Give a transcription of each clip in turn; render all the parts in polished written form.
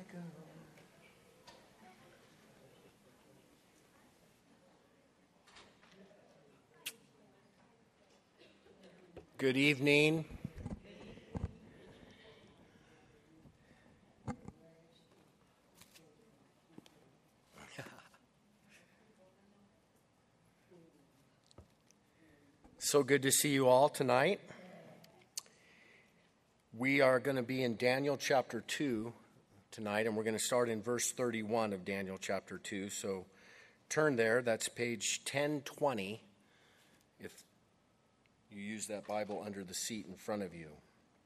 go. Good evening. So good to see you all tonight. We are going to be in Daniel chapter 2 tonight, and we're going to start in verse 31 of Daniel chapter 2. So turn there. That's page 1020 if you use that Bible under the seat in front of you.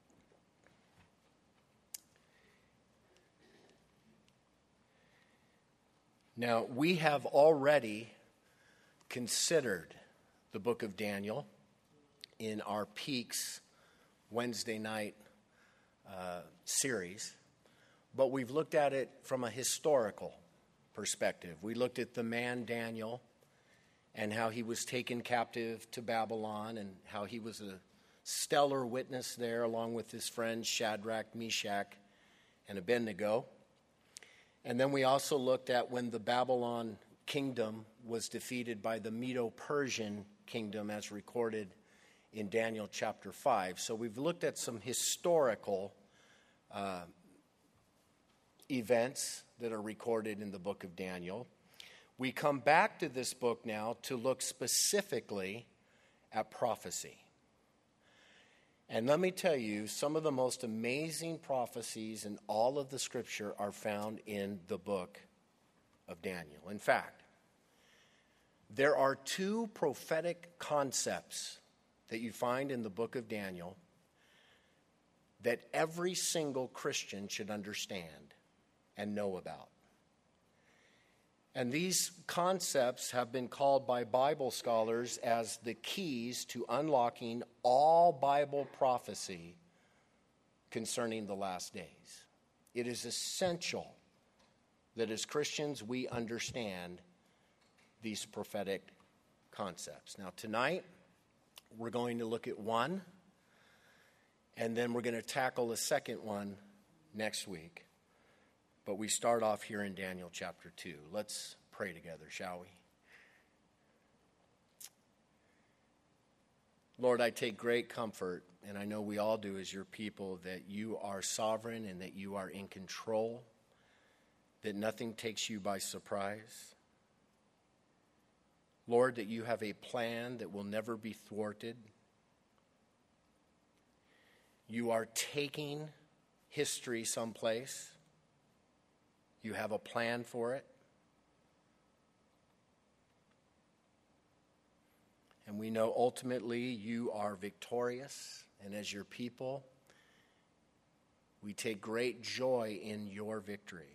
Now, we have already considered the book of Daniel in our Peaks Wednesday night series, but we've looked at it from a historical perspective. We looked at the man Daniel and how he was taken captive to Babylon and how he was a stellar witness there along with his friends Shadrach, Meshach, and Abednego. And then we also looked at when the Babylon kingdom was defeated by the Medo-Persian kingdom as recorded in Daniel chapter 5. So we've looked at some historical events that are recorded in the book of Daniel. We come back to this book now to look specifically at prophecy. And let me tell you, some of the most amazing prophecies in all of the scripture are found in the book of Daniel. In fact, there are two prophetic concepts that you find in the book of Daniel that every single Christian should understand and know about. And these concepts have been called by Bible scholars as the keys to unlocking all Bible prophecy concerning the last days. It is essential that as Christians we understand these prophetic concepts. Now tonight we're going to look at one, and then we're going to tackle a second one next week. But we start off here in Daniel chapter 2. Let's pray together, shall we? Lord, I take great comfort, and I know we all do as your people, that you are sovereign and that you are in control, that nothing takes you by surprise. Lord, that you have a plan that will never be thwarted. You are taking history someplace. You have a plan for it. And we know ultimately you are victorious. And as your people, we take great joy in your victory.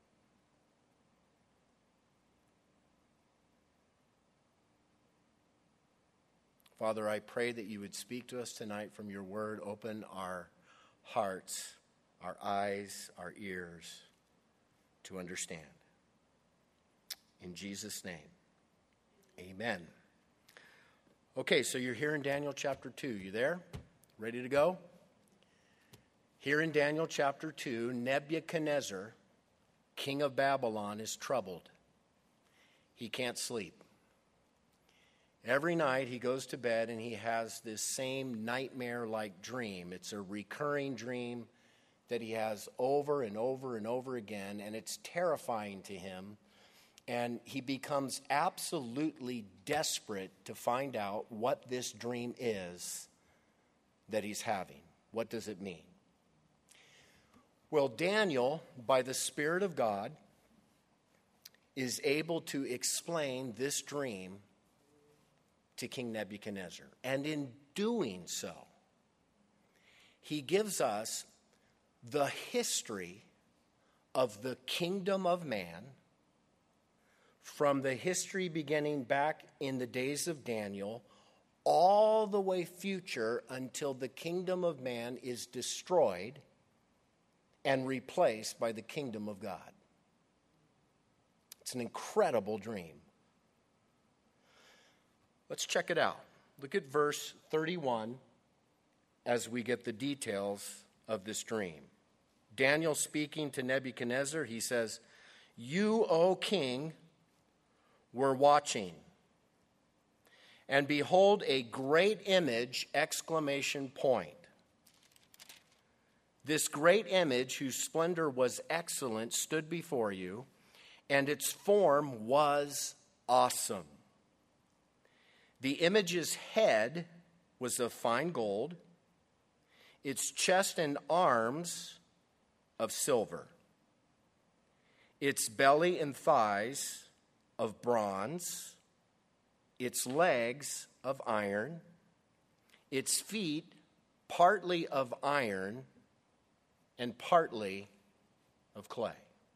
Father, I pray that you would speak to us tonight from your word. Open our hearts, our eyes, our ears to understand. In Jesus' name, amen. Okay, so you're here in Daniel chapter 2. You there? Ready to go? Here in Daniel chapter 2, Nebuchadnezzar, king of Babylon, is troubled. He can't sleep. Every night he goes to bed and he has this same nightmare-like dream. It's a recurring dream that he has over and over and over again, and it's terrifying to him. And he becomes absolutely desperate to find out what this dream is that he's having. What does it mean? Well, Daniel, by the Spirit of God, is able to explain this dream to King Nebuchadnezzar. And in doing so, he gives us the history of the kingdom of man from the history beginning back in the days of Daniel all the way future until the kingdom of man is destroyed and replaced by the kingdom of God. It's an incredible dream. Let's check it out. Look at verse 31 as we get the details of this dream. Daniel speaking to Nebuchadnezzar, he says, "You, O king, were watching, and behold a great image, exclamation point. This great image, whose splendor was excellent, stood before you, and its form was awesome. The image's head was of fine gold, its chest and arms of silver, its belly and thighs of bronze, its legs of iron, its feet partly of iron and partly of clay."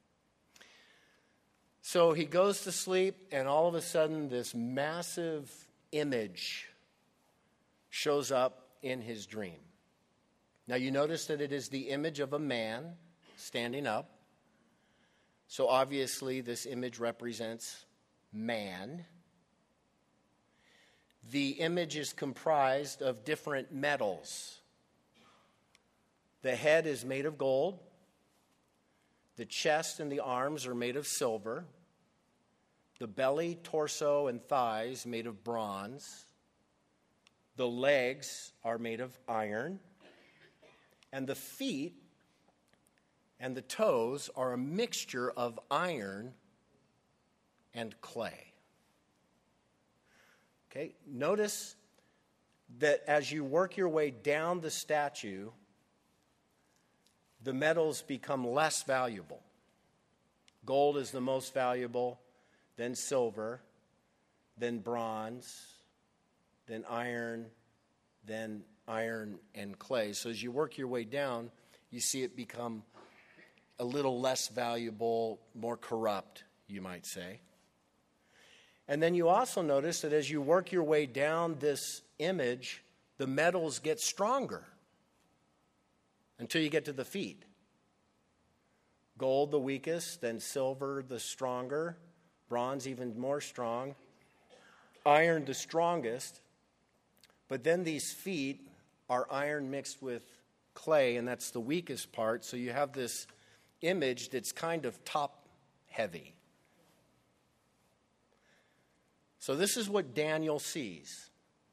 So he goes to sleep, and all of a sudden this massive image shows up in his dream. Now you notice that it is the image of a man standing up. So obviously this image represents man. The image is comprised of different metals. The head is made of gold. The chest and the arms are made of silver. The belly, torso, and thighs made of bronze. The legs are made of iron. And the feet and the toes are a mixture of iron and clay. Okay, notice that as you work your way down the statue, the metals become less valuable. Gold is the most valuable, then silver, then bronze, then iron and clay. So as you work your way down, you see it become a little less valuable, more corrupt, you might say. And then you also notice that as you work your way down this image, the metals get stronger until you get to the feet. Gold the weakest, then silver the stronger, bronze even more strong, iron the strongest. But then these feet are iron mixed with clay, and that's the weakest part. So you have this image that's kind of top heavy. So this is what Daniel sees.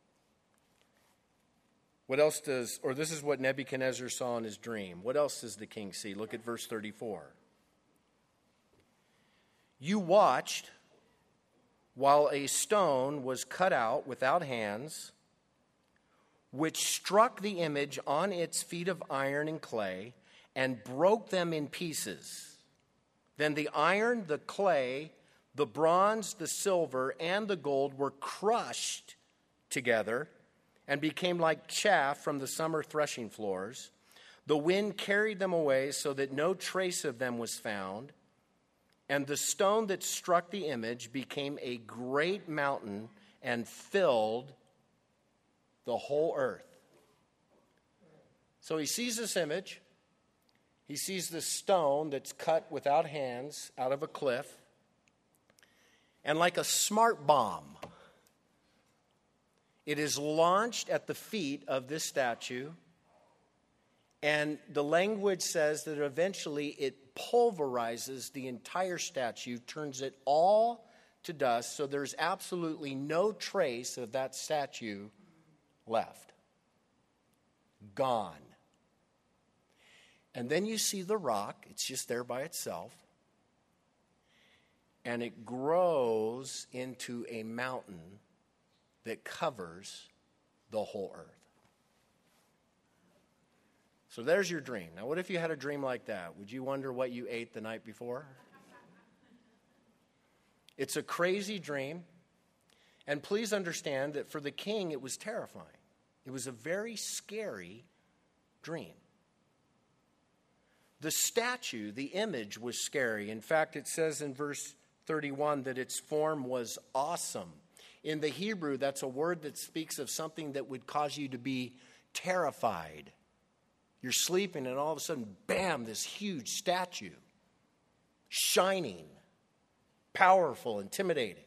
This is what Nebuchadnezzar saw in his dream. What else does the king see? Look at verse 34. "You watched while a stone was cut out without hands, which struck the image on its feet of iron and clay and broke them in pieces. Then the iron, the clay, the bronze, the silver, and the gold were crushed together and became like chaff from the summer threshing floors. The wind carried them away so that no trace of them was found. And the stone that struck the image became a great mountain and filled the whole earth." So he sees this image. He sees this stone that's cut without hands out of a cliff. And like a smart bomb, it is launched at the feet of this statue. And the language says that eventually it pulverizes the entire statue, turns it all to dust, so there's absolutely no trace of that statue left. Gone. And then you see the rock, it's just there by itself, and it grows into a mountain that covers the whole earth. So there's your dream. Now, what if you had a dream like that? Would you wonder what you ate the night before? It's a crazy dream. And please understand that for the king, it was terrifying. It was a very scary dream. The statue, the image, was scary. In fact, it says in verse 31 that its form was awesome. In the Hebrew, that's a word that speaks of something that would cause you to be terrified. You're sleeping and all of a sudden, bam, this huge statue. Shining, powerful, intimidating.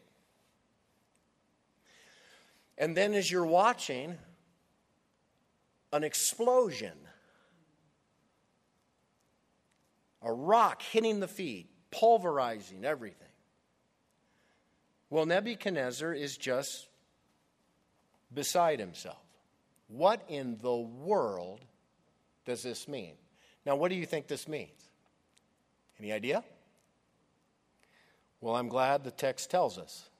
And then as you're watching, an explosion A rock hitting the feet, pulverizing everything. Well, Nebuchadnezzar is just beside himself. What in the world does this mean? Now, what do you think this means? Any idea? Well, I'm glad the text tells us.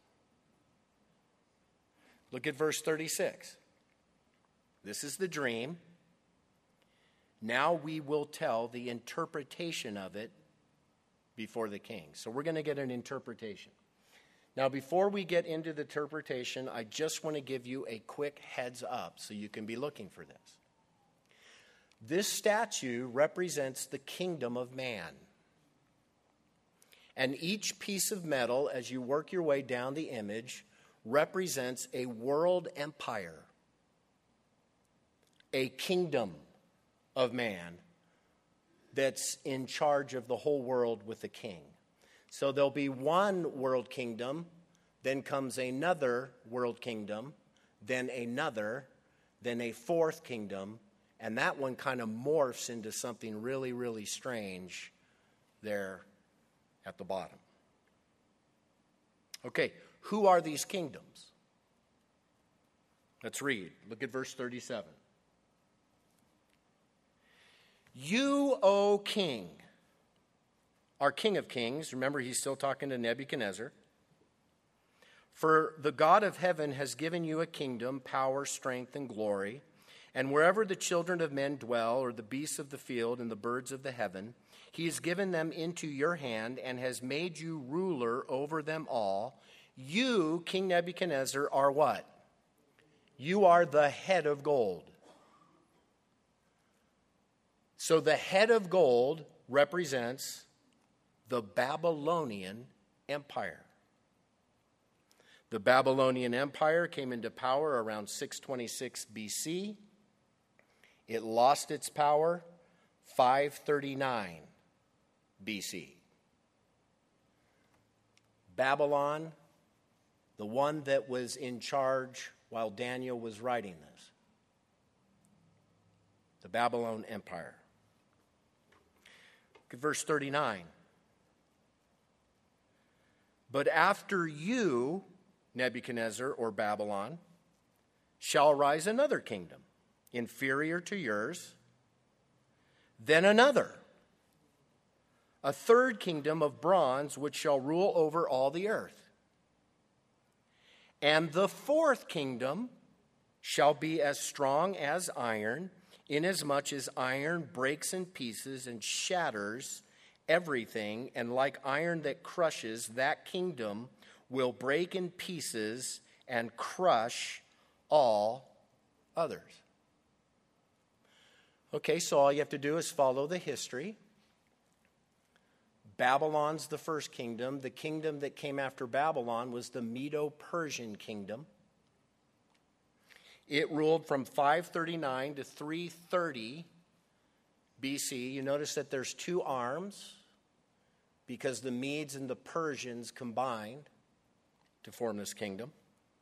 Look at verse 36. This is the dream. Now we will tell the interpretation of it before the king. So we're going to get an interpretation. Now, before we get into the interpretation, I just want to give you a quick heads up so you can be looking for this. This statue represents the kingdom of man. And each piece of metal, as you work your way down the image, represents a world empire, a kingdom of man that's in charge of the whole world with the king. So there'll be one world kingdom, then comes another world kingdom, then another, then a fourth kingdom, and that one kind of morphs into something really, really strange there at the bottom. Okay, who are these kingdoms? Let's read. Look at verse 37. You, O king, our King of Kings, remember he's still talking to Nebuchadnezzar, for the God of heaven has given you a kingdom, power, strength, and glory, and wherever the children of men dwell, or the beasts of the field and the birds of the heaven, he has given them into your hand and has made you ruler over them all. You, King Nebuchadnezzar, are what? You are the head of gold. So the head of gold represents the Babylonian Empire. The Babylonian Empire came into power around 626 BC. It lost its power 539 BC. Babylon, the one that was in charge while Daniel was writing this. The Babylon Empire. Look at verse 39. But after you, Nebuchadnezzar or Babylon, shall rise another kingdom, inferior to yours, then another, a third kingdom of bronze, which shall rule over all the earth. And the fourth kingdom shall be as strong as iron, inasmuch as iron breaks in pieces and shatters everything, and like iron that crushes, that kingdom will break in pieces and crush all others. Okay, so all you have to do is follow the history. Babylon's the first kingdom. The kingdom that came after Babylon was the Medo-Persian kingdom. It ruled from 539 to 330 BC. You notice that there's two arms because the Medes and the Persians combined to form this kingdom.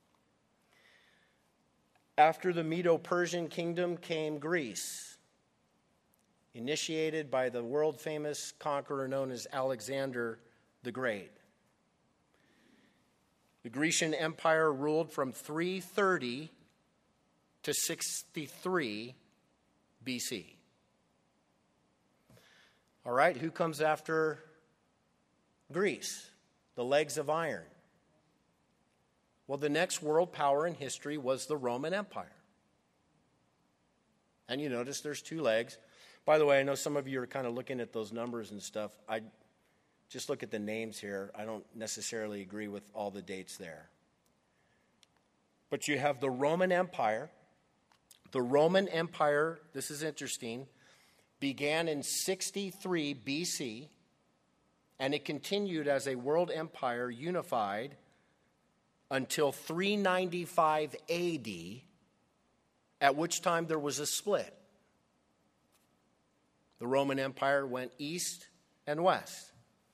After the Medo-Persian kingdom came Greece, initiated by the world-famous conqueror known as Alexander the Great. The Grecian Empire ruled from 330 to 63 BC. All right, who comes after Greece? The legs of iron. Well, the next world power in history was the Roman Empire. And you notice there's two legs. By the way, I know some of you are kind of looking at those numbers and stuff. I just look at the names here. I don't necessarily agree with all the dates there. But you have the Roman Empire. The Roman Empire, this is interesting, began in 63 BC, and it continued as a world empire unified until 395 AD, at which time there was a split. The Roman Empire went east and west.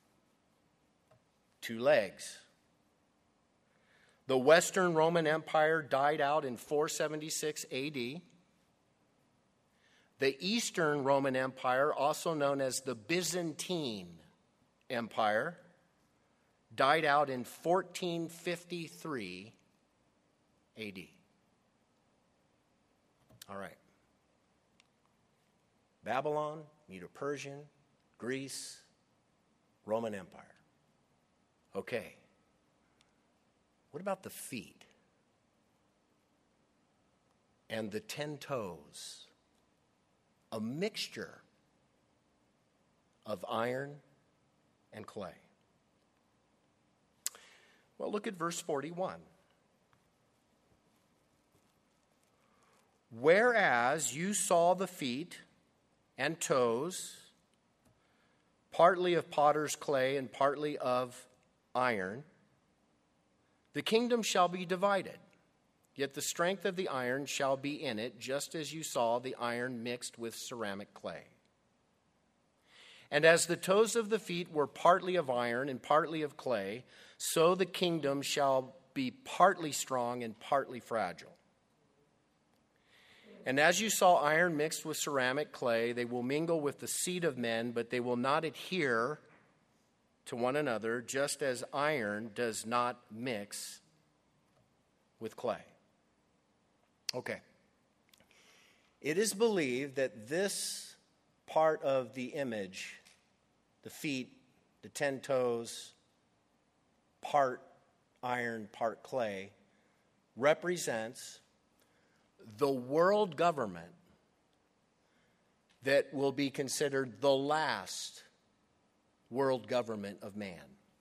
Two legs. The Western Roman Empire died out in 476 AD. The Eastern Roman Empire, also known as the Byzantine Empire, died out in 1453 AD. All right. Babylon, Medo-Persian, Greece, Roman Empire. Okay. What about the feet? And the 10 toes? A mixture of iron and clay. Well, look at verse 41. Whereas you saw the feet and toes, partly of potter's clay and partly of iron, the kingdom shall be divided, yet the strength of the iron shall be in it, just as you saw the iron mixed with ceramic clay. And as the toes of the feet were partly of iron and partly of clay, so the kingdom shall be partly strong and partly fragile. And as you saw iron mixed with ceramic clay, they will mingle with the seed of men, but they will not adhere to one another, just as iron does not mix with clay. Okay. It is believed that this part of the image, the feet, the 10 toes, part iron, part clay, represents the world government that will be considered the last world government of man.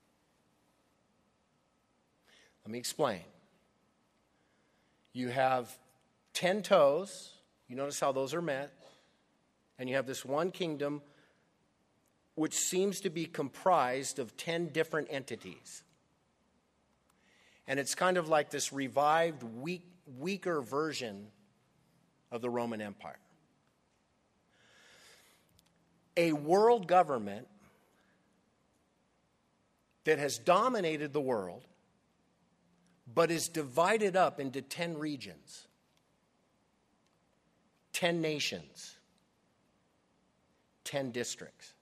Let me explain. You have 10 toes. You notice how those are met. And you have this one kingdom which seems to be comprised of 10 different entities. And it's kind of like this revived, weaker version of the Roman Empire. A world government that has dominated the world, but is divided up into 10 regions, 10 nations, 10 districts.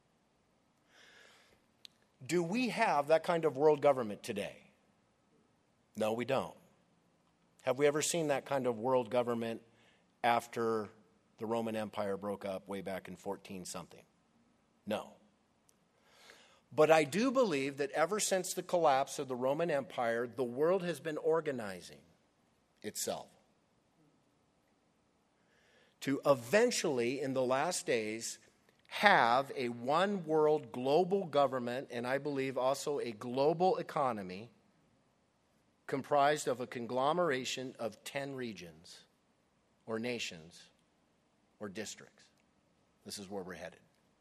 Do we have that kind of world government today? No, we don't. Have we ever seen that kind of world government after the Roman Empire broke up way back in 14-something? No. But I do believe that ever since the collapse of the Roman Empire, the world has been organizing itself to eventually, in the last days, have a one world global government, and I believe also a global economy comprised of a conglomeration of 10 regions or nations or districts. This is where we're headed.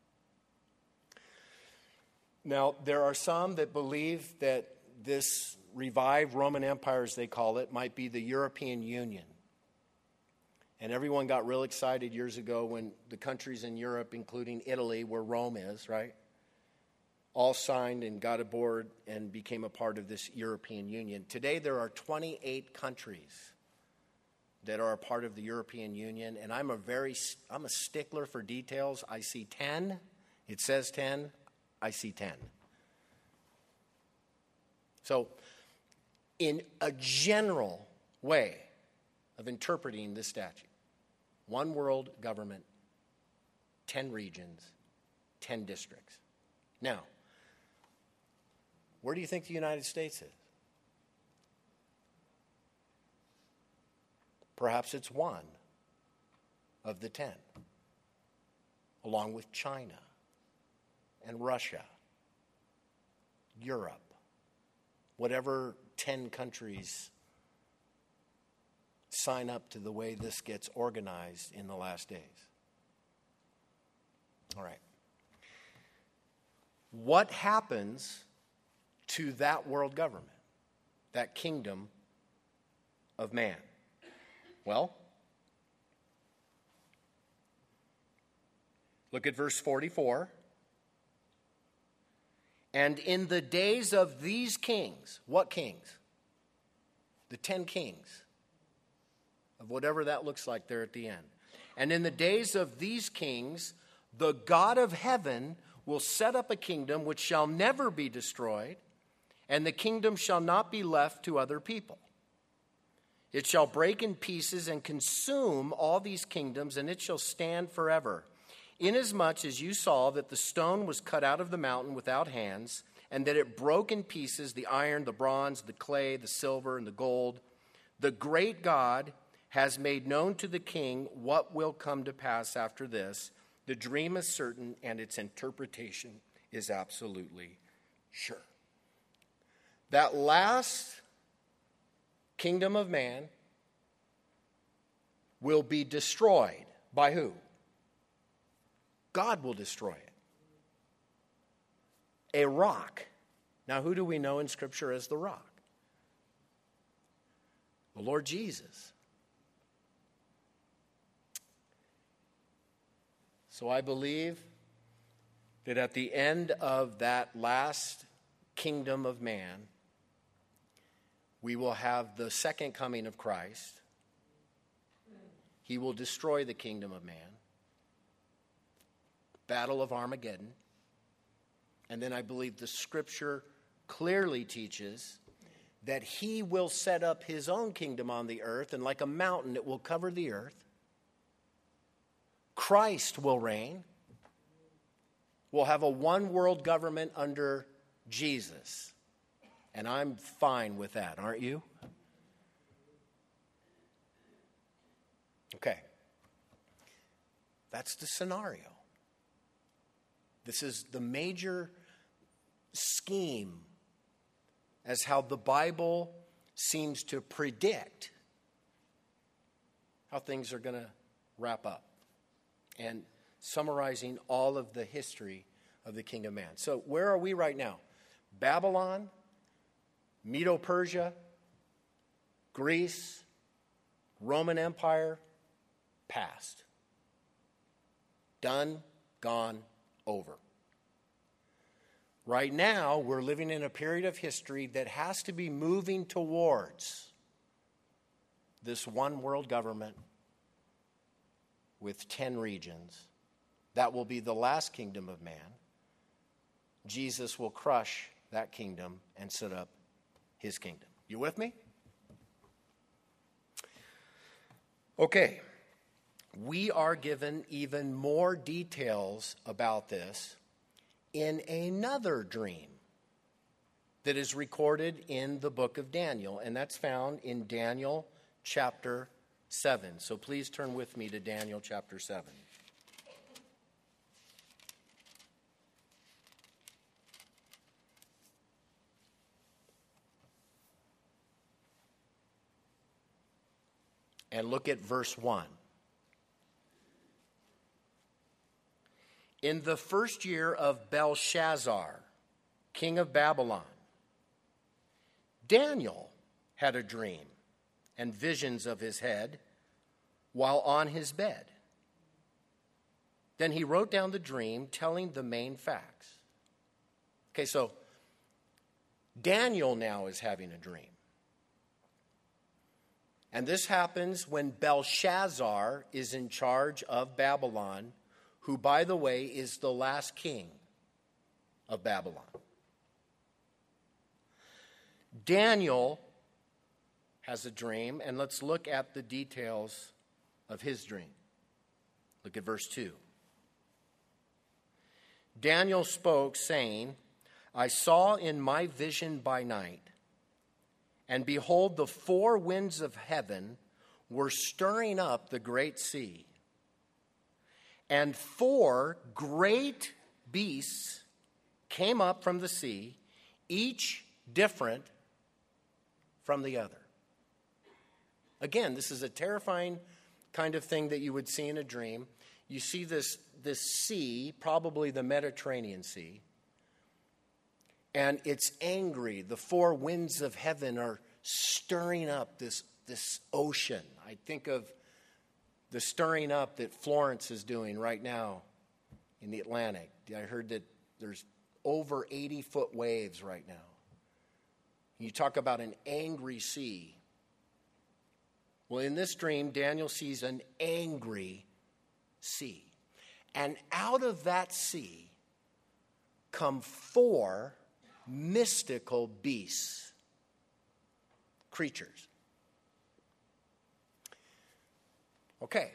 Now, there are some that believe that this revived Roman Empire, as they call it, might be the European Union. And everyone got real excited years ago when the countries in Europe, including Italy, where Rome is, right, all signed and got aboard and became a part of this European Union. Today, there are 28 countries that are a part of the European Union, and I'm a stickler for details. I see 10. It says 10. I see 10. So, in a general way of interpreting this statute, one world government, 10 regions, 10 districts. Now, where do you think the United States is? Perhaps it's one of the 10, along with China and Russia, Europe, whatever 10 countries sign up to the way this gets organized in the last days. All right. What happens to that world government, that kingdom of man? Well, look at verse 44. And in the days of these kings, what kings? The 10 kings of whatever that looks like there at the end. And in the days of these kings, the God of heaven will set up a kingdom which shall never be destroyed, and the kingdom shall not be left to other people. It shall break in pieces and consume all these kingdoms, and it shall stand forever. Inasmuch as you saw that the stone was cut out of the mountain without hands, and that it broke in pieces the iron, the bronze, the clay, the silver, and the gold, the great God has made known to the king what will come to pass after this. The dream is certain, and its interpretation is absolutely sure. That last kingdom of man will be destroyed by who? God will destroy it. A rock. Now, who do we know in Scripture as the rock? The Lord Jesus. So I believe that at the end of that last kingdom of man, we will have the second coming of Christ. He will destroy the kingdom of man. Battle of Armageddon. And then I believe the Scripture clearly teaches that he will set up his own kingdom on the earth, and like a mountain, it will cover the earth. Christ will reign. We'll have a one-world government under Jesus. And I'm fine with that, aren't you? Okay. That's the scenario. This is the major scheme as how the Bible seems to predict how things are going to wrap up, and summarizing all of the history of the kingdom of man. So where are we right now? Babylon, Medo-Persia, Greece, Roman Empire, past. Done, gone, over. Right now, we're living in a period of history that has to be moving towards this one world government with 10 regions. That will be the last kingdom of man. Jesus will crush that kingdom and set up his kingdom. You with me? Okay. We are given even more details about this in another dream that is recorded in the book of Daniel, and that's found in Daniel chapter 7. So please turn with me to Daniel chapter 7. And look at verse 1. In the first year of Belshazzar, king of Babylon, Daniel had a dream and visions of his head while on his bed. Then he wrote down the dream, telling the main facts. Okay, so Daniel now is having a dream. And this happens when Belshazzar is in charge of Babylon, who, by the way, is the last king of Babylon. Daniel has a dream, and let's look at the details of his dream. Look at verse 2. Daniel spoke, saying, I saw in my vision by night, and behold, the four winds of heaven were stirring up the great sea. And four great beasts came up from the sea, each different from the other. Again, this is a terrifying kind of thing that you would see in a dream. You see this sea, probably the Mediterranean Sea, and it's angry. The four winds of heaven are stirring up this ocean. I think of the stirring up that Florence is doing right now in the Atlantic. I heard that there's over 80-foot waves right now. You talk about an angry sea. Well, in this dream, Daniel sees an angry sea. And out of that sea come 4 mystical beasts, creatures. Okay.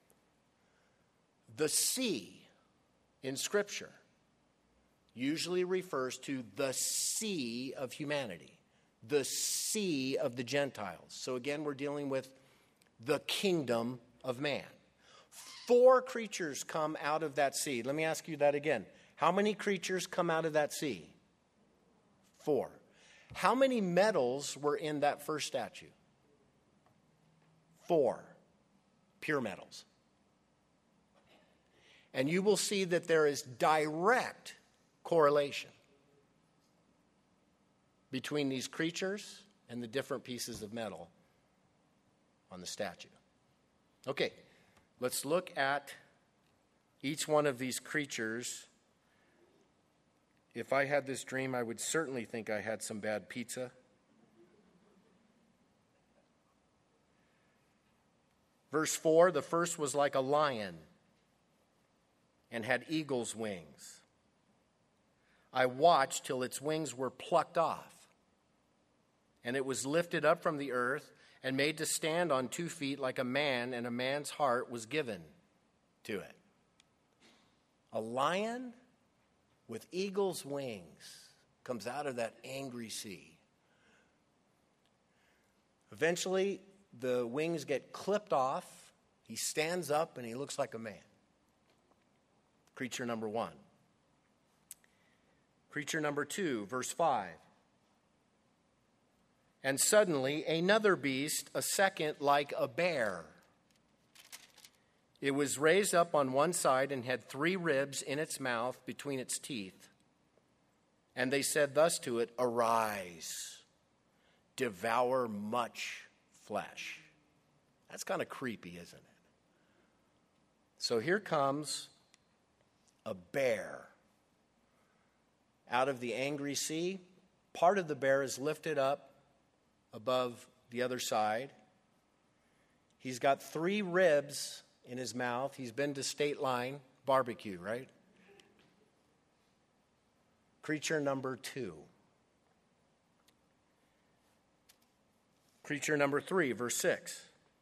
The sea in Scripture usually refers to the sea of humanity, the sea of the Gentiles. So again, we're dealing with the kingdom of man. 4 creatures come out of that sea. Let me ask you that again. How many creatures come out of that sea? 4. How many metals were in that first statue? 4 pure metals. And you will see that there is direct correlation between these creatures and the different pieces of metal on the statue. Okay, let's look at each one of these creatures. If I had this dream, I would certainly think I had some bad pizza. Verse 4, the first was like a lion and had eagle's wings. I watched till its wings were plucked off, and it was lifted up from the earth and made to stand on 2 feet like a man, and a man's heart was given to it. A lion with eagle's wings comes out of that angry sea. Eventually, the wings get clipped off. He stands up and he looks like a man. Creature number 1. Creature number 2, verse 5. And suddenly another beast, a second like a bear. It was raised up on one side and had 3 ribs in its mouth between its teeth. And they said thus to it, Arise, devour much flesh. That's kind of creepy, isn't it? So here comes a bear out of the angry sea. Part of the bear is lifted up above the other side. He's got 3 ribs in his mouth. He's been to State Line barbecue, right? Creature number 2. Creature number 3, verse 6.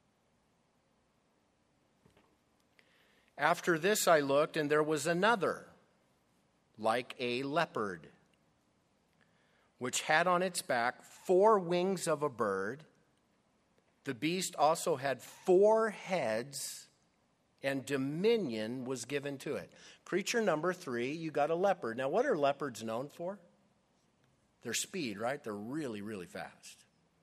After this I looked, and there was another, like a leopard, which had on its back 4 wings of a bird. The beast also had 4 heads, and dominion was given to it. Creature number 3, you got a leopard. Now, what are leopards known for? Their speed, right? They're really, really fast.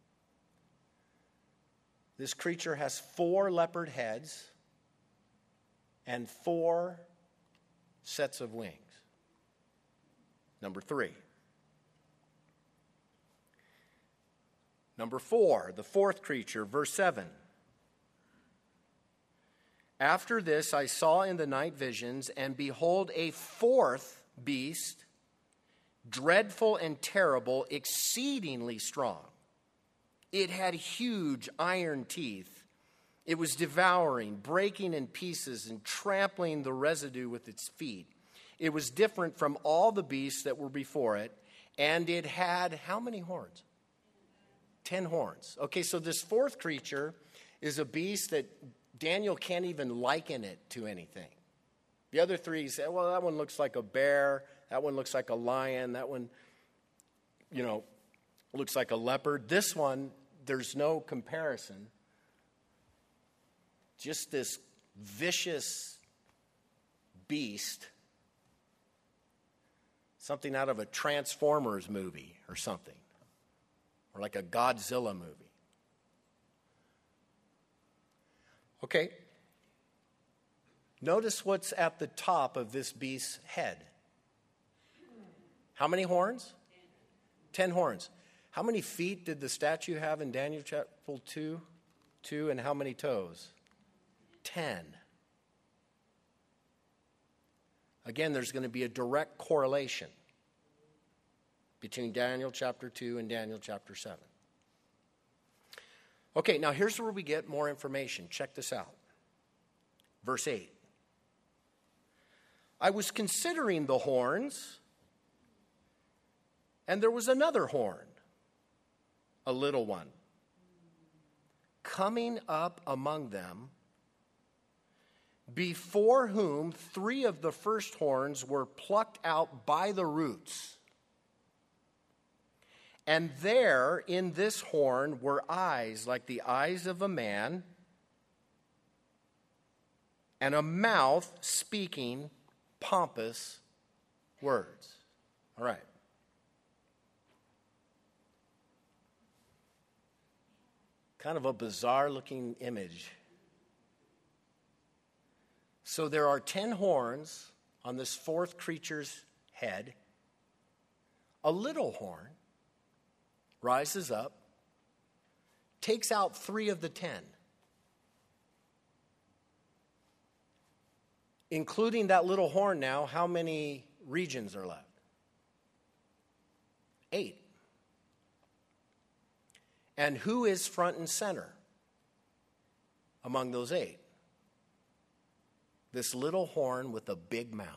This creature has 4 leopard heads and 4 sets of wings. Number 3. Number 4, the 4th creature, verse 7. After this I saw in the night visions, and behold, a 4th beast, dreadful and terrible, exceedingly strong. It had huge iron teeth. It was devouring, breaking in pieces, and trampling the residue with its feet. It was different from all the beasts that were before it, and it had how many horns? 10 horns. Okay, so this 4th creature is a beast that Daniel can't even liken it to anything. The other 3 say, well, that one looks like a bear, that one looks like a lion, that one, looks like a leopard. This one, there's no comparison. Just this vicious beast, something out of a Transformers movie or something, or like a Godzilla movie. Okay, notice what's at the top of this beast's head. How many horns? 10 horns. How many feet did the statue have in Daniel chapter 2? 2, and how many toes? 10. Again, there's going to be a direct correlation between Daniel chapter 2 and Daniel chapter 7. Okay, now here's where we get more information. Check this out. Verse 8. I was considering the horns, and there was another horn, a little one, coming up among them, before whom 3 of the first horns were plucked out by the roots. And there in this horn were eyes like the eyes of a man, and a mouth speaking pompous words. All right. Kind of a bizarre looking image. So there are 10 horns on this fourth creature's head. A little horn rises up, takes out 3 of the 10. Including that little horn now, how many regions are left? 8. And who is front and center among those 8? This little horn with a big mouth.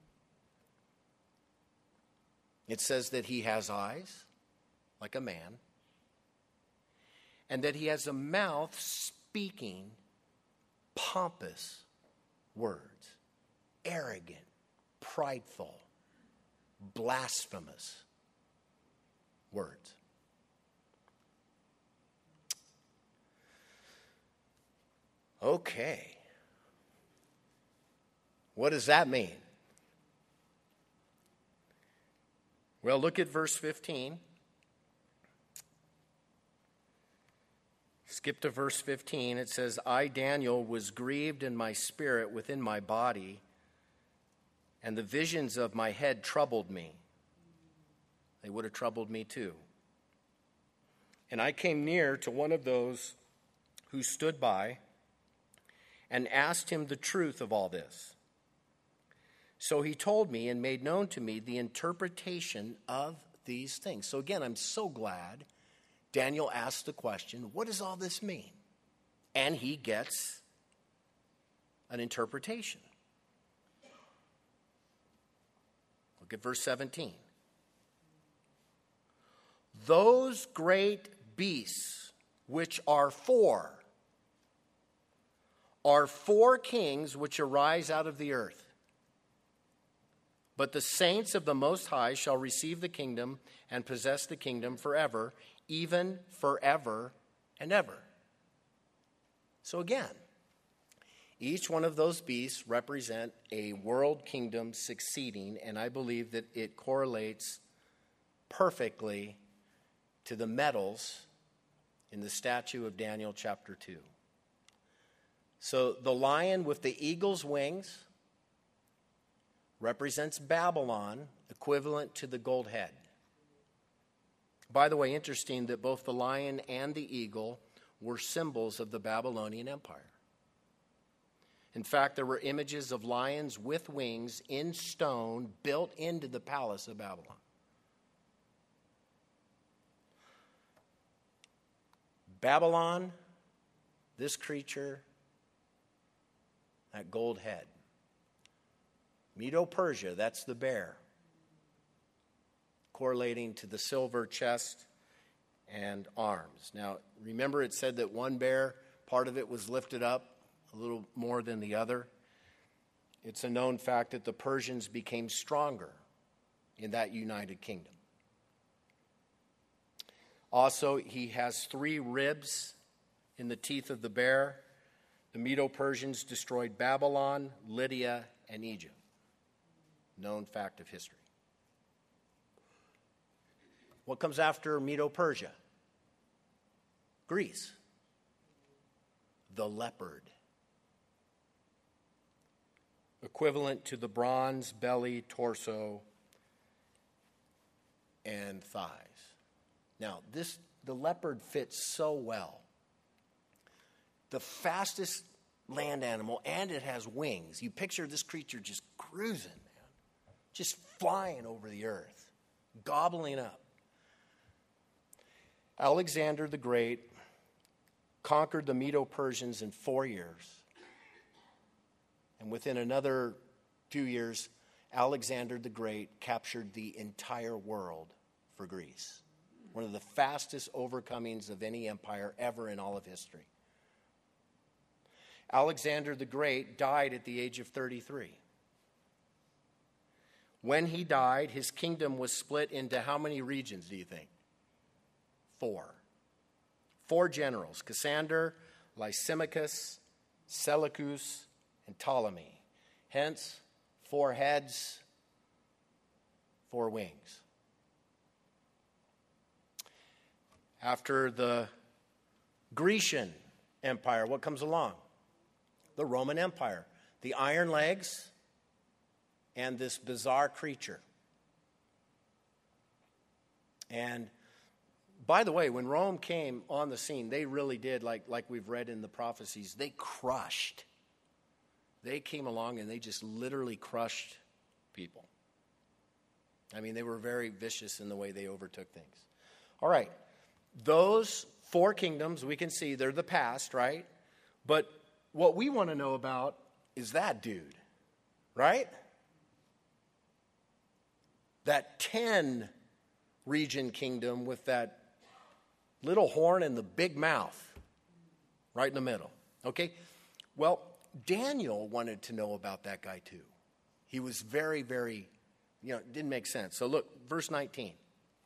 It says that he has eyes like a man, and that he has a mouth speaking pompous words, arrogant, prideful, blasphemous words. Okay. What does that mean? Well, look at verse 15. Skip to verse 15. It says, I, Daniel, was grieved in my spirit within my body, and the visions of my head troubled me. They would have troubled me too. And I came near to one of those who stood by and asked him the truth of all this. So he told me and made known to me the interpretation of these things. So again, I'm so glad Daniel asked the question, what does all this mean? And he gets an interpretation. Look at verse 17. Those great beasts which are 4 kings which arise out of the earth. But the saints of the Most High shall receive the kingdom and possess the kingdom forever, even forever and ever. So again, each one of those beasts represent a world kingdom succeeding, and I believe that it correlates perfectly to the metals in the statue of Daniel chapter 2. So the lion with the eagle's wings represents Babylon, equivalent to the gold head. By the way, interesting that both the lion and the eagle were symbols of the Babylonian Empire. In fact, there were images of lions with wings in stone built into the palace of Babylon. Babylon, this creature, that gold head. Medo-Persia, that's the bear, correlating to the silver chest and arms. Now, remember it said that one bear, part of it was lifted up a little more than the other. It's a known fact that the Persians became stronger in that united kingdom. Also, he has 3 ribs in the teeth of the bear. The Medo-Persians destroyed Babylon, Lydia, and Egypt. Known fact of history. What comes after Medo-Persia? Greece. The leopard. Equivalent to the bronze belly, torso, and thighs. Now, the leopard fits so well. The fastest land animal, and it has wings. You picture this creature just cruising, man. Just flying over the earth, gobbling up. Alexander the Great conquered the Medo-Persians in 4 years. And within another 2 years, Alexander the Great captured the entire world for Greece. One of the fastest overcomings of any empire ever in all of history. Alexander the Great died at the age of 33. When he died, his kingdom was split into how many regions, do you think? 4. 4 generals: Cassander, Lysimachus, Seleucus, and Ptolemy. Hence, 4 heads, 4 wings. After the Grecian Empire, what comes along? The Roman Empire. The iron legs and this bizarre creature. And by the way, when Rome came on the scene, they really did, like we've read in the prophecies, they crushed. They came along and they just literally crushed people. I mean, they were very vicious in the way they overtook things. All right. Those 4 kingdoms, we can see they're the past, right? But what we want to know about is that dude, right? That 10 region kingdom with that little horn and the big mouth right in the middle. Okay? Well, Daniel wanted to know about that guy too. He was very, very, it didn't make sense. So look, verse 19.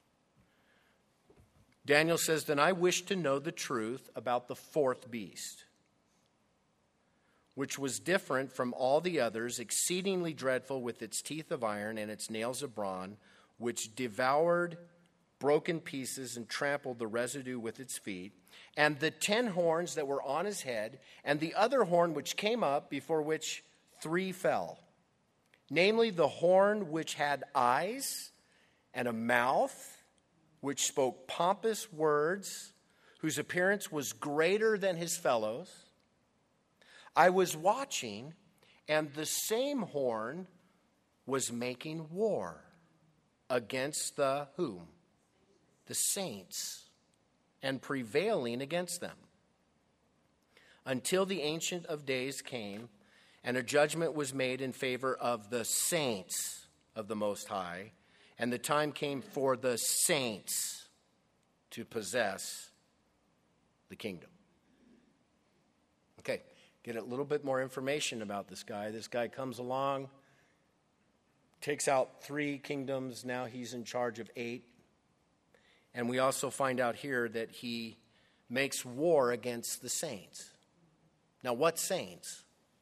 Daniel says, "Then I wish to know the truth about the 4th beast, which was different from all the others, exceedingly dreadful, with its teeth of iron and its nails of bronze, which devoured, broke in pieces, and trampled the residue with its feet, and the 10 horns that were on his head, and the other horn which came up, before which 3 fell, namely the horn which had eyes and a mouth, which spoke pompous words, whose appearance was greater than his fellows. I was watching, and the same horn was making war against the whom? The saints, and prevailing against them, until the Ancient of Days came, and a judgment was made in favor of the saints of the Most High, and the time came for the saints to possess the kingdom." Okay, get a little bit more information about this guy. This guy comes along, takes out 3 kingdoms. Now he's in charge of 8. And we also find out here that he makes war against the saints. Now, what saints?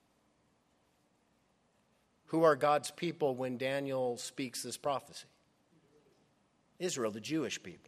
Who are God's people when Daniel speaks this prophecy? Israel, the Jewish people.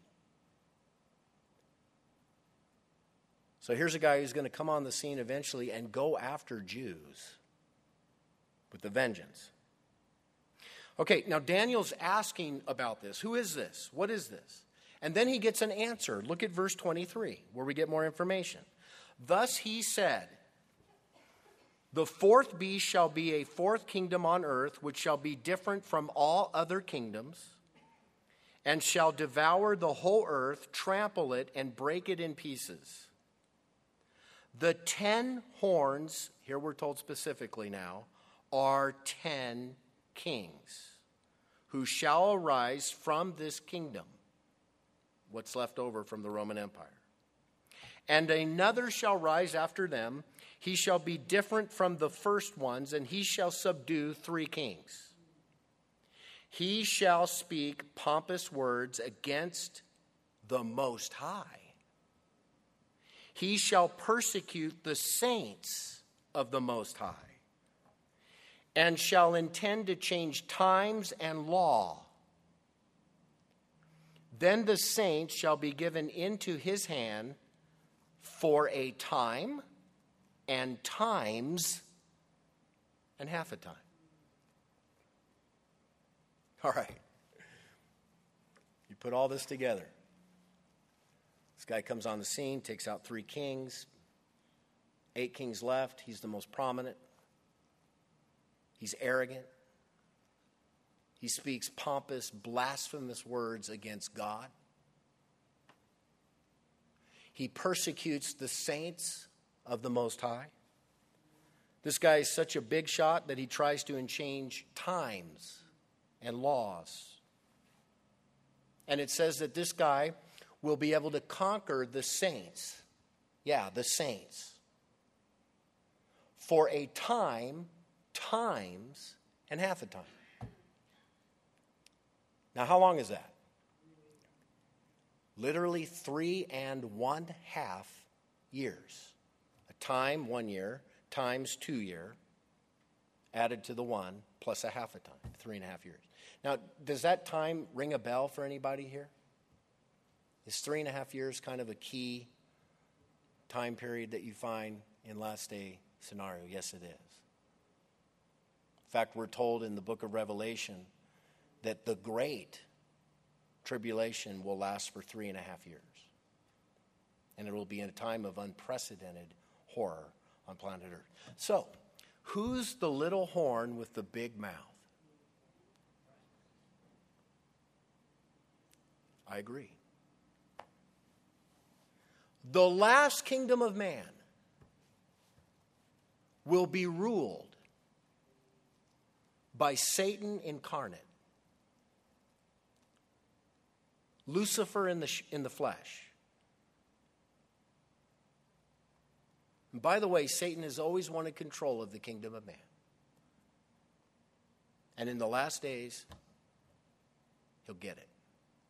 So here's a guy who's going to come on the scene eventually and go after Jews with a vengeance. Okay, now Daniel's asking about this. Who is this? What is this? And then he gets an answer. Look at verse 23, where we get more information. "Thus he said, the 4th beast shall be a 4th kingdom on earth, which shall be different from all other kingdoms, and shall devour the whole earth, trample it, and break it in pieces. The 10 horns," here we're told specifically now, "are 10 kings, who shall arise from this kingdom," what's left over from the Roman Empire, "and another shall rise after them. He shall be different from the first ones, and he shall subdue 3 kings. He shall speak pompous words against the Most High. He shall persecute the saints of the Most High, and shall intend to change times and law. Then the saints shall be given into his hand for a time, and times, and half a time." All right. You put all this together. This guy comes on the scene, takes out 3 kings, 8 kings left. He's the most prominent. He's arrogant. He speaks pompous, blasphemous words against God. He persecutes the saints of the Most High. This guy is such a big shot that he tries to change times and laws. And it says that this guy will be able to conquer the saints. Yeah, the saints. For a time, times, and half a time. Now, how long is that? Literally 3 1/2 years. A time, 1 year, times 2 year, added to the 1, plus a half a time, 3.5 years. Now, does that time ring a bell for anybody here? Is 3.5 years kind of a key time period that you find in last day scenario? Yes, it is. In fact, we're told in the book of Revelation that the great tribulation will last for 3.5 years. And it will be in a time of unprecedented horror on planet Earth. So, who's the little horn with the big mouth? I agree. The last kingdom of man will be ruled by Satan incarnate. Lucifer in the flesh. And by the way, Satan has always wanted control of the kingdom of man. And in the last days, he'll get it.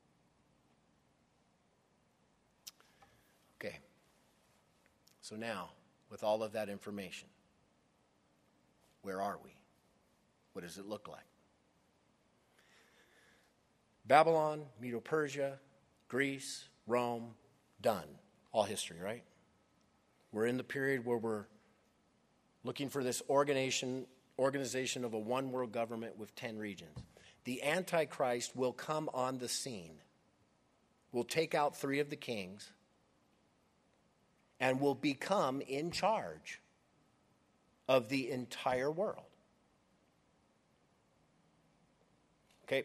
Okay. So now, with all of that information, where are we? What does it look like? Babylon, Medo-Persia, Greece, Rome, done. All history, right? We're in the period where we're looking for this organization of a one world government with 10 regions. The Antichrist will come on the scene, will take out 3 of the kings, and will become in charge of the entire world. Okay.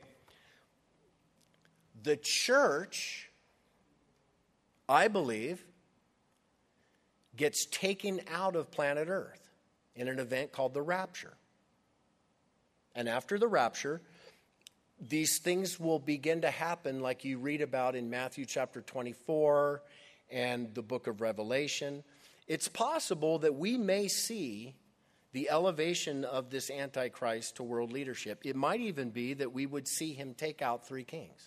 The church, I believe, gets taken out of planet Earth in an event called the rapture. And after the rapture, these things will begin to happen like you read about in Matthew chapter 24 and the book of Revelation. It's possible that we may see the elevation of this Antichrist to world leadership. It might even be that we would see him take out 3 kings.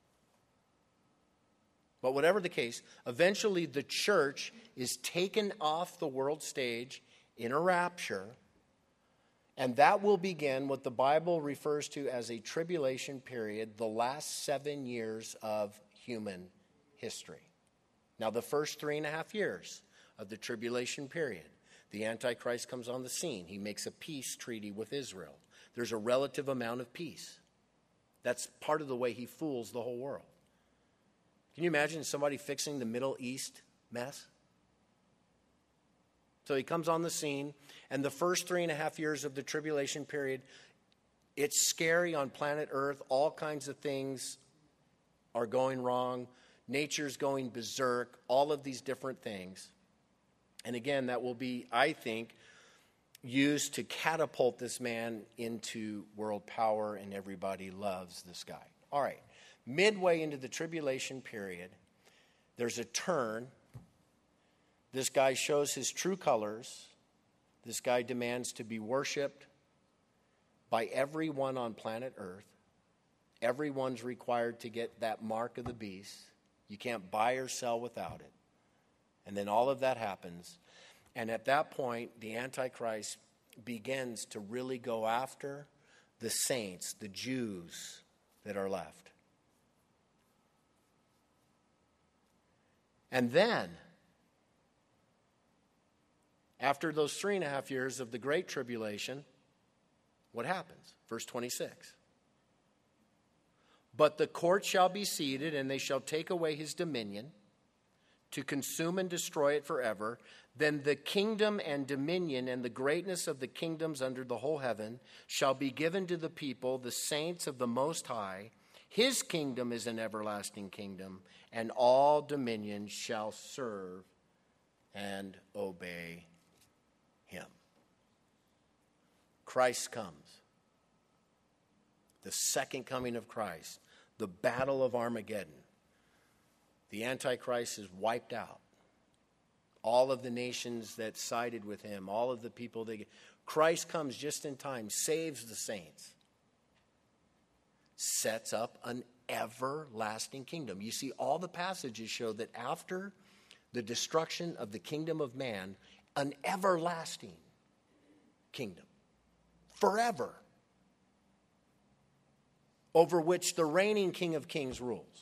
But whatever the case, eventually the church is taken off the world stage in a rapture, and that will begin what the Bible refers to as a tribulation period, the last 7 years of human history. Now, the first 3.5 years of the tribulation period, the Antichrist comes on the scene. He makes a peace treaty with Israel. There's a relative amount of peace. That's part of the way he fools the whole world. Can you imagine somebody fixing the Middle East mess? So he comes on the scene, and the first 3.5 years of the tribulation period, it's scary on planet Earth. All kinds of things are going wrong. Nature's going berserk, all of these different things. And again, that will be, I think, used to catapult this man into world power, and everybody loves this guy. All right. Midway into the tribulation period, there's a turn. This guy shows his true colors. This guy demands to be worshiped by everyone on planet Earth. Everyone's required to get that mark of the beast. You can't buy or sell without it. And then all of that happens. And at that point, the Antichrist begins to really go after the saints, the Jews that are left. And then, after those 3.5 years of the Great Tribulation, what happens? Verse 26. But the court shall be seated, and they shall take away his dominion, to consume and destroy it forever. Then the kingdom and dominion and the greatness of the kingdoms under the whole heaven shall be given to the people, the saints of the Most High. His kingdom is an everlasting kingdom, and all dominions shall serve and obey him. Christ comes. The second coming of Christ. The battle of Armageddon. The Antichrist is wiped out. All of the nations that sided with him, all of the people that... Christ comes just in time, saves the saints. Sets up an everlasting kingdom. You see, all the passages show that after the destruction of the kingdom of man, an everlasting kingdom. Forever. Over which the reigning King of Kings rules.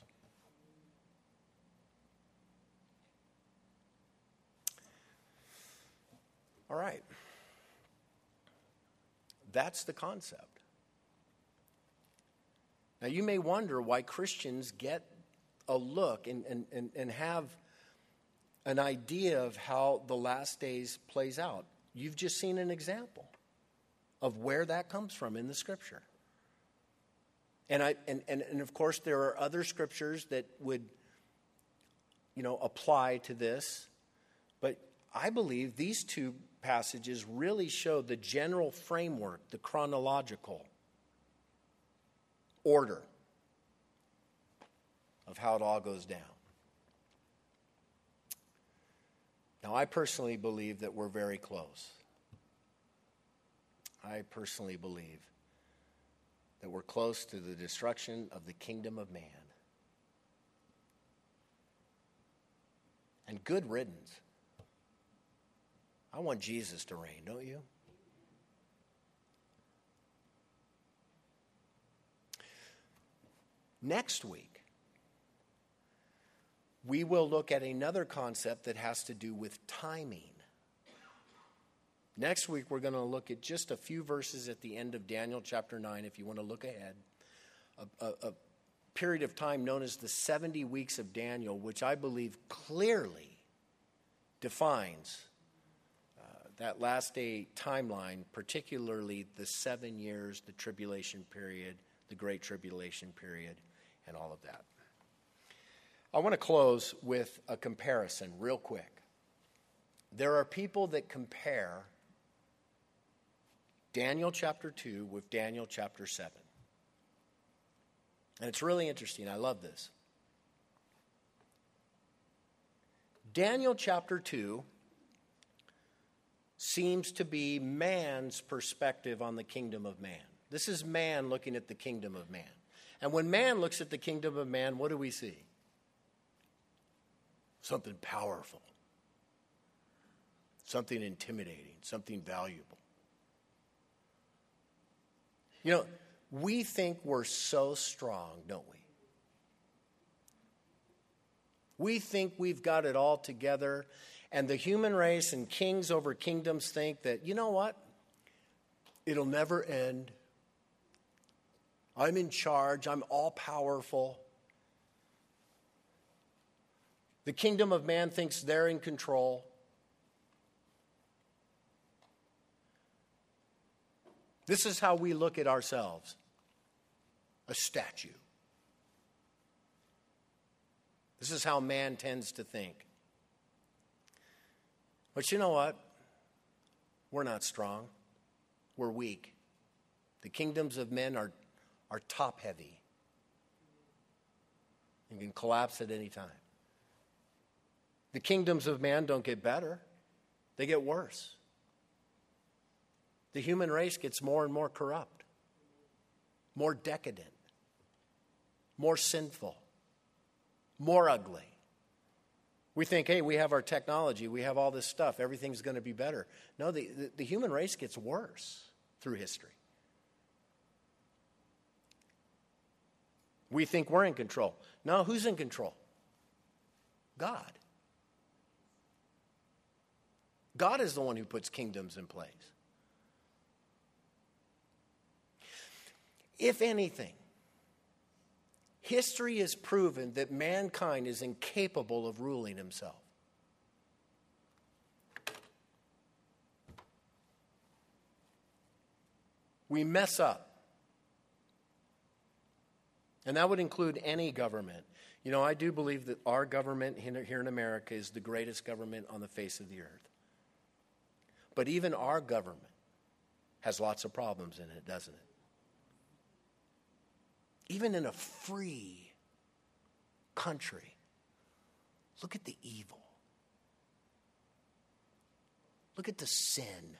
All right. That's the concept. Now, you may wonder why Christians get a look and have an idea of how the last days plays out. You've just seen an example of where that comes from in the Scripture. And of course, there are other scriptures that would, apply to this. But I believe these two passages really show the general framework, the chronological order of how it all goes down. Now, I personally believe that we're very close. I personally believe that we're close to the destruction of the kingdom of man. And good riddance. I want Jesus to reign, don't you? Next week, we will look at another concept that has to do with timing. Next week, we're going to look at just a few verses at the end of Daniel chapter 9, if you want to look ahead. A period of time known as the 70 weeks of Daniel, which I believe clearly defines that last day timeline, particularly the 7 years, the tribulation period, the great tribulation period, and all of that. I want to close with a comparison real quick. There are people that compare Daniel chapter 2 with Daniel chapter 7. And it's really interesting. I love this. Daniel chapter 2 seems to be man's perspective on the kingdom of man. This is man looking at the kingdom of man. And when man looks at the kingdom of man, what do we see? Something powerful. Something intimidating. Something valuable. We think we're so strong, don't we? We think we've got it all together. And the human race and kings over kingdoms think that, you know what? It'll never end. I'm in charge. I'm all powerful. The kingdom of man thinks they're in control. This is how we look at ourselves. A statue. This is how man tends to think. But you know what? We're not strong. We're weak. The kingdoms of men are top heavy. You can collapse at any time. The kingdoms of man don't get better. They get worse. The human race gets more and more corrupt, more decadent, more sinful, more ugly. We think, hey, we have our technology, we have all this stuff, everything's going to be better. No, the human race gets worse through history. We think we're in control. No, who's in control? God. God is the one who puts kingdoms in place. If anything, history has proven that mankind is incapable of ruling himself. We mess up. And that would include any government. I do believe that our government here in America is the greatest government on the face of the earth. But even our government has lots of problems in it, doesn't it? Even in a free country, look at the evil. Look at the sin.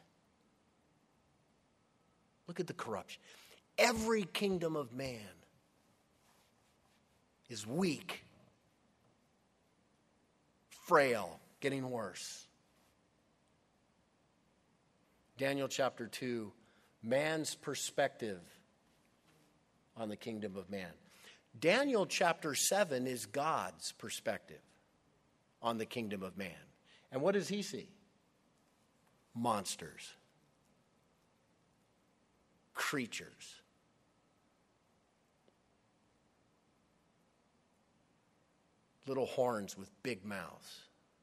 Look at the corruption. Every kingdom of man is weak, frail, getting worse. Daniel chapter 2, man's perspective on the kingdom of man. Daniel chapter 7 is God's perspective on the kingdom of man. And what does he see? Monsters. Creatures. Little horns with big mouths.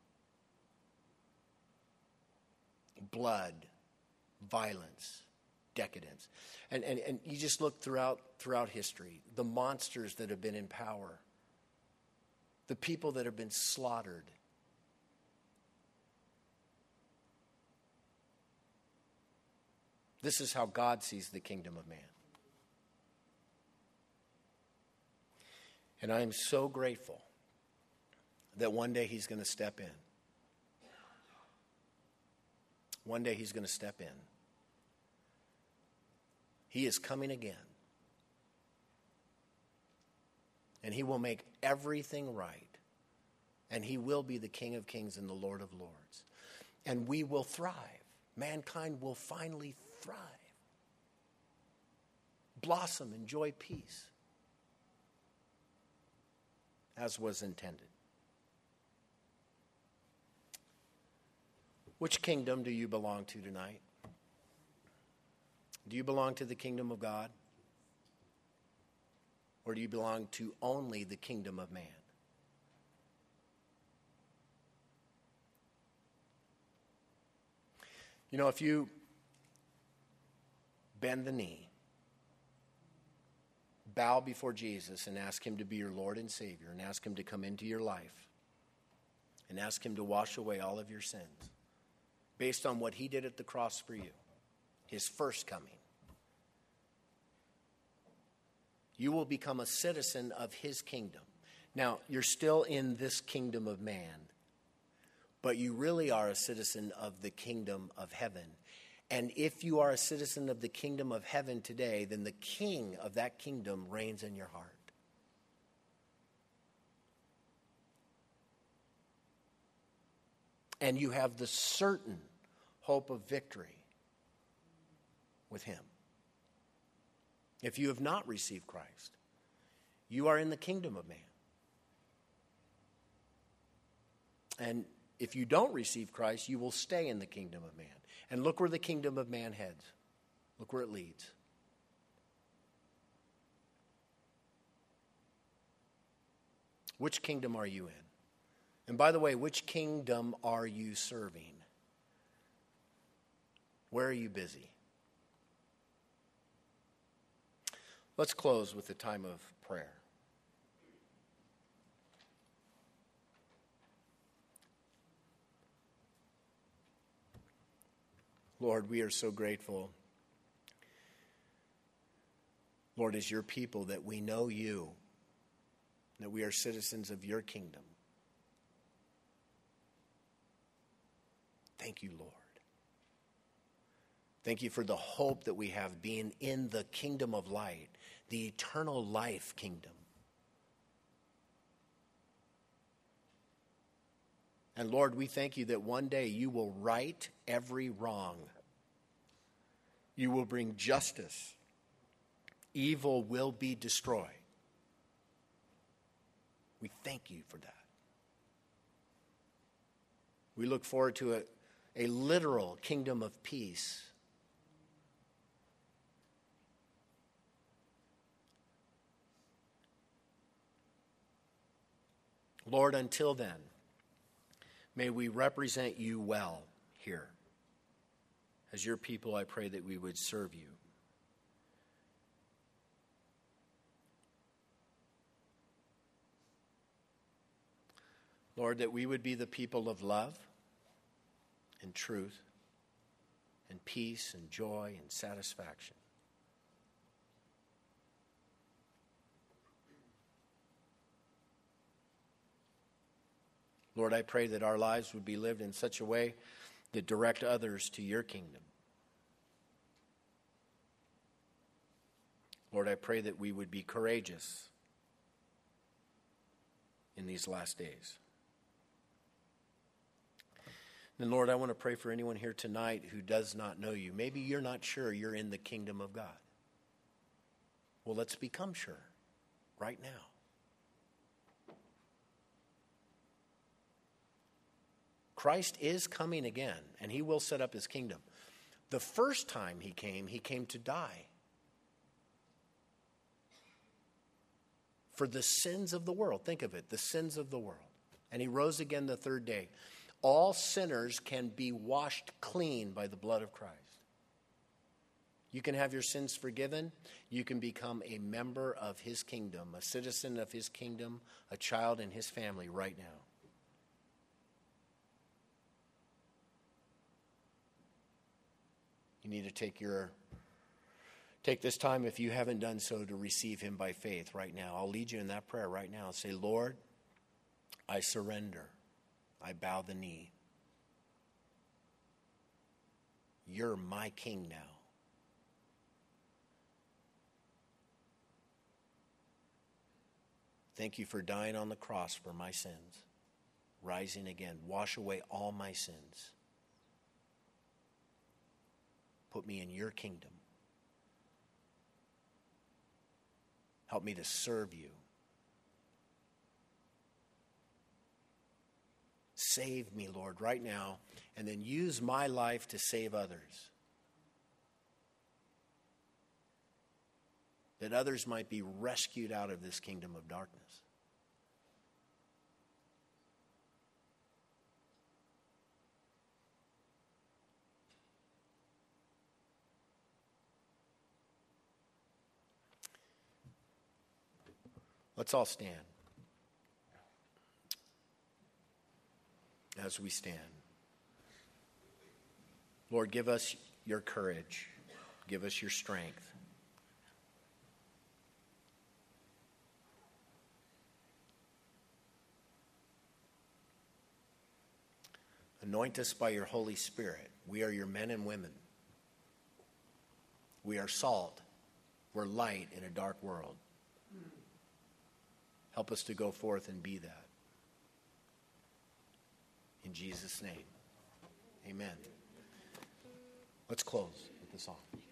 Blood, violence, decadence. And you just look throughout history, the monsters that have been in power, the people that have been slaughtered. This is how God sees the kingdom of man. And I am so grateful that one day he's going to step in. One day he's going to step in. He is coming again. And he will make everything right. And he will be the King of Kings and the Lord of Lords. And we will thrive. Mankind will finally thrive. Blossom, enjoy peace. As was intended. Which kingdom do you belong to tonight? Do you belong to the kingdom of God? Or do you belong to only the kingdom of man? You know, if you bend the knee, bow before Jesus and ask him to be your Lord and Savior, and ask him to come into your life, and ask him to wash away all of your sins, based on what he did at the cross for you, his first coming, you will become a citizen of his kingdom. Now, you're still in this kingdom of man, but you really are a citizen of the kingdom of heaven. And if you are a citizen of the kingdom of heaven today, then the king of that kingdom reigns in your heart. And you have the certain hope of victory with him. If you have not received Christ, you are in the kingdom of man. And if you don't receive Christ, you will stay in the kingdom of man. And look where the kingdom of man heads. Look where it leads. Which kingdom are you in? And by the way, which kingdom are you serving? Where are you busy? Let's close with a time of prayer. Lord, we are so grateful, Lord, as your people, that we know you, that we are citizens of your kingdom. Thank you, Lord. Thank you for the hope that we have being in the kingdom of light, the eternal life kingdom. And Lord, we thank you that one day you will right every wrong. You will bring justice. Evil will be destroyed. We thank you for that. We look forward to a literal kingdom of peace. Lord, until then, may we represent you well here. As your people, I pray that we would serve you. Lord, that we would be the people of love and truth and peace and joy and satisfaction. Lord, I pray that our lives would be lived in such a way that direct others to your kingdom. Lord, I pray that we would be courageous in these last days. And Lord, I want to pray for anyone here tonight who does not know you. Maybe you're not sure you're in the kingdom of God. Well, let's become sure right now. Christ is coming again, and he will set up his kingdom. The first time he came to die for the sins of the world. Think of it, the sins of the world. And he rose again the third day. All sinners can be washed clean by the blood of Christ. You can have your sins forgiven. You can become a member of his kingdom, a citizen of his kingdom, a child in his family right now. You need to take this time, if you haven't done so, to receive him by faith right now. I'll lead you in that prayer right now. Say, Lord, I surrender. I bow the knee. You're my king now. Thank you for dying on the cross for my sins, rising again. Wash away all my sins. Put me in your kingdom. Help me to serve you. Save me, Lord, right now, and then use my life to save others. That others might be rescued out of this kingdom of darkness. Let's all stand. As we stand, Lord, give us your courage. Give us your strength. Anoint us by your Holy Spirit. We are your men and women. We are salt. We're light in a dark world. Help us to go forth and be that. In Jesus' name, amen. Let's close with the song.